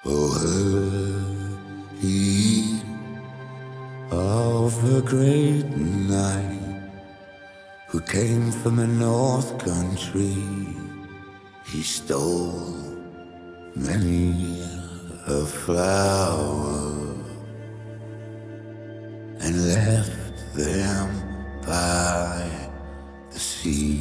Oh, he of the great night who came from the North Country. He stole many a flower and left them by the sea.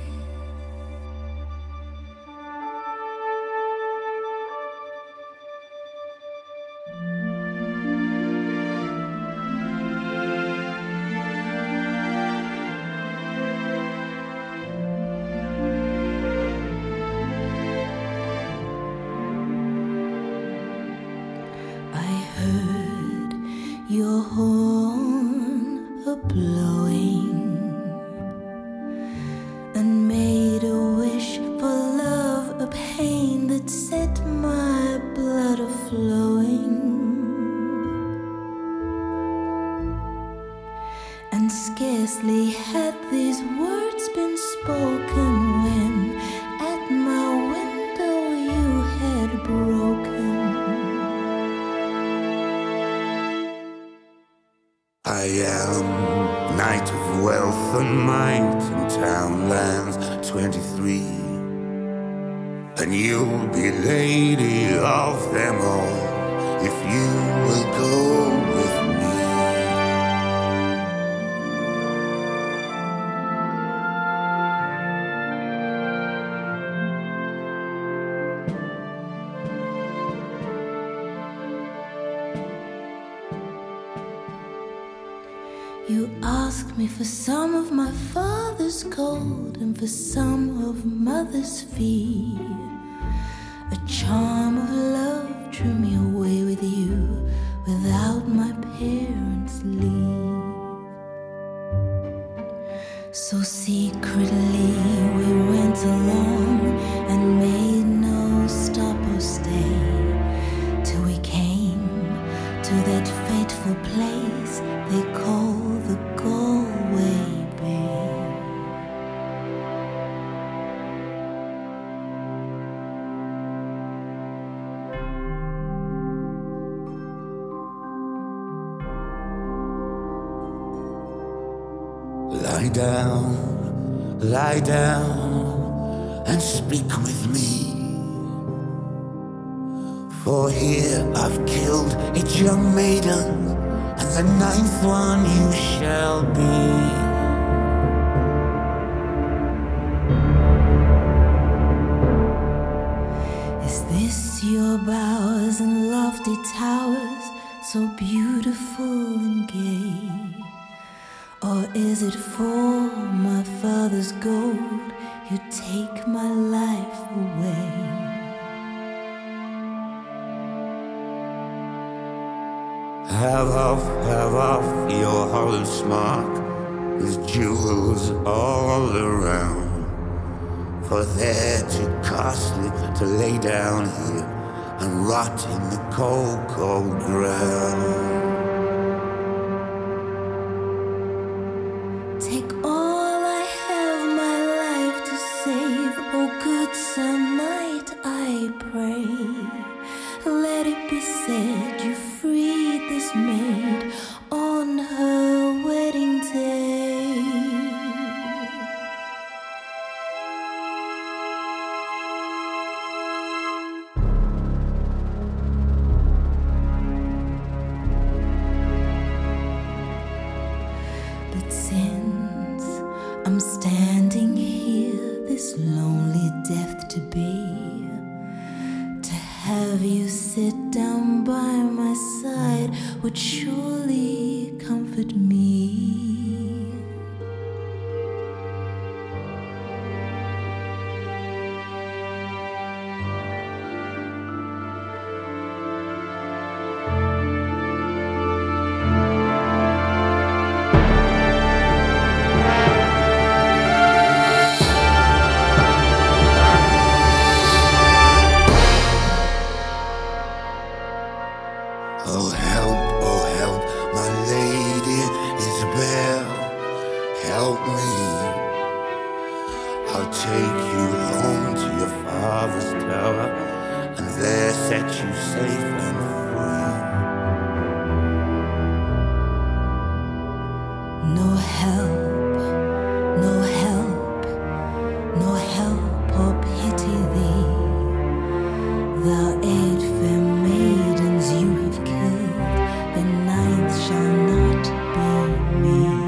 Your horn a-blowing and made a wish for love, a pain that set my blood a-flowing. And scarcely had these words been spoken when at my window you had broken. I am knight of wealth and might in townlands 23, and you'll be lady of them all if you will go with me. You asked me for some of my father's gold and for some of mother's fee. A charm of love drew me away with you without my parents' leave. So secretly we went along and made no stop or stay till we came to that fateful place they call the Galway Bay. Lie down and speak with me. For here I've killed 8 young maidens, and the 9th one you shall be. Is this your bowers and lofty towers, so beautiful and gay? Or is it for my father's gold you take my life away? Have off your hollow smock with jewels all around, for they're too costly to lay down here and rot in the cold, cold ground. Take all I have, my life to save. Oh, good Sir Knight, I pray. Let it be said you freed this maid on her wedding day. But since I'm standing here, this lonely death to be, to have you sit down by my side would surely comfort me. Oh help, my lady death shall not be me.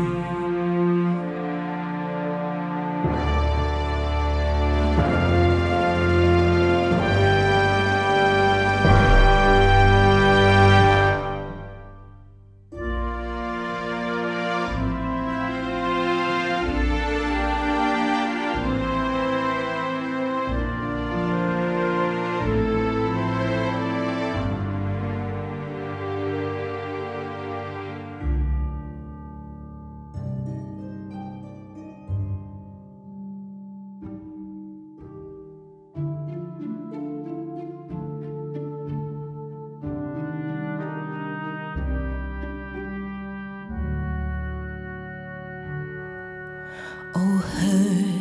Oh, hurt